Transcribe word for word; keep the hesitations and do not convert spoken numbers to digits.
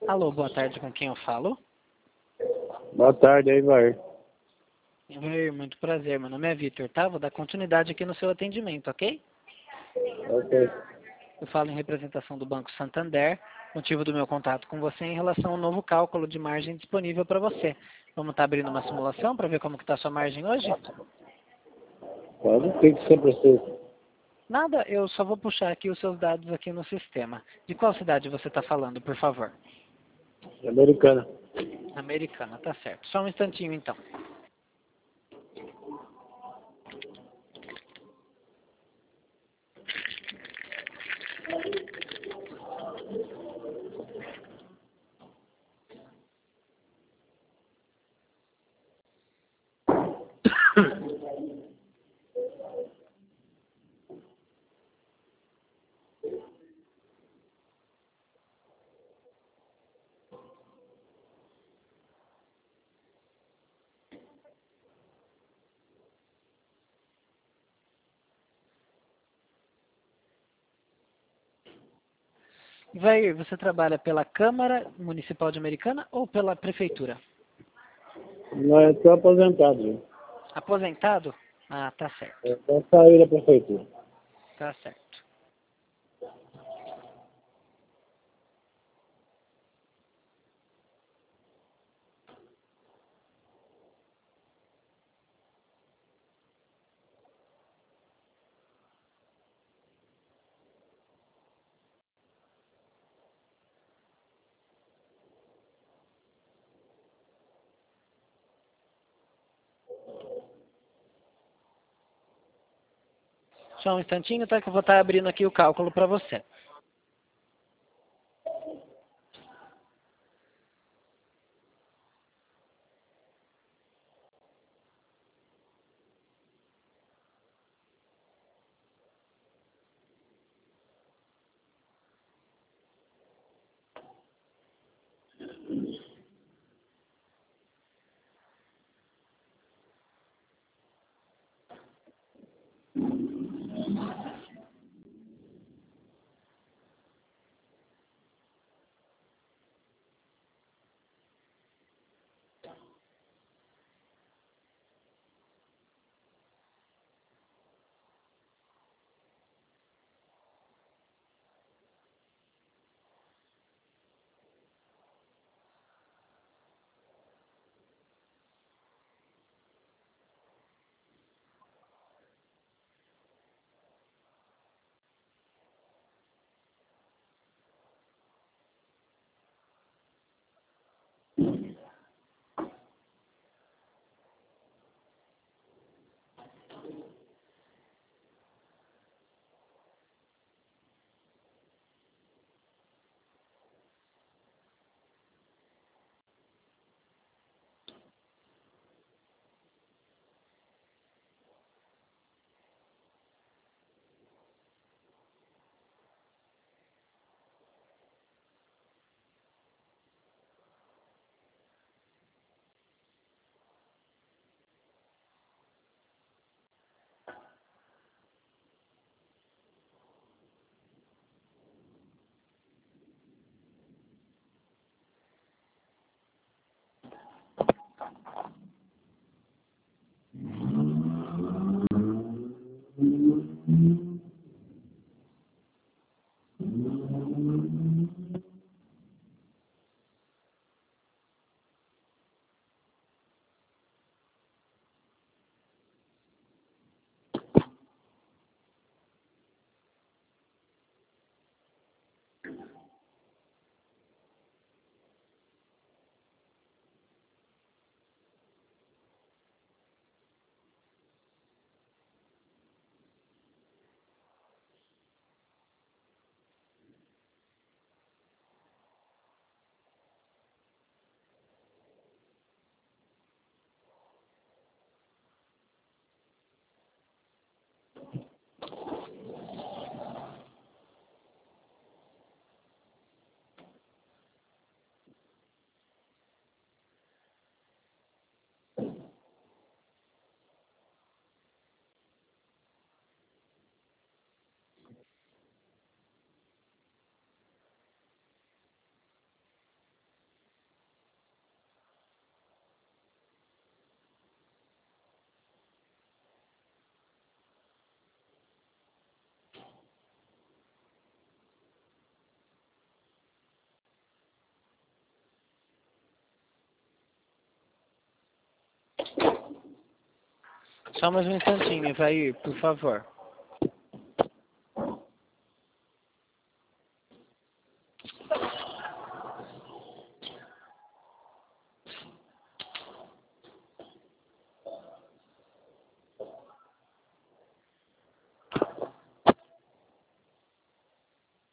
Alô, boa tarde, com quem eu falo? Boa tarde, aí vai. Oi, muito prazer, meu nome é Vitor, tá? Vou dar continuidade aqui no seu atendimento, ok? Ok. Eu falo em representação do Banco Santander, motivo do meu contato com você em relação ao novo cálculo de margem disponível para você. Vamos estar abrindo uma simulação para ver como que está a sua margem hoje? Pode, o que que você precisa? Nada, eu só vou puxar aqui os seus dados aqui no sistema. De qual cidade você está falando, por favor? Americana. Americana, tá certo. Só um instantinho então. Vai, você trabalha pela Câmara Municipal de Americana ou pela Prefeitura? Não, eu estou aposentado. Viu? Aposentado? Ah, tá certo. Eu só saí da prefeitura. Tá certo. Só um instantinho, tá? Que eu vou estar abrindo aqui o cálculo para você. Só mais um instantinho, Evair, por favor.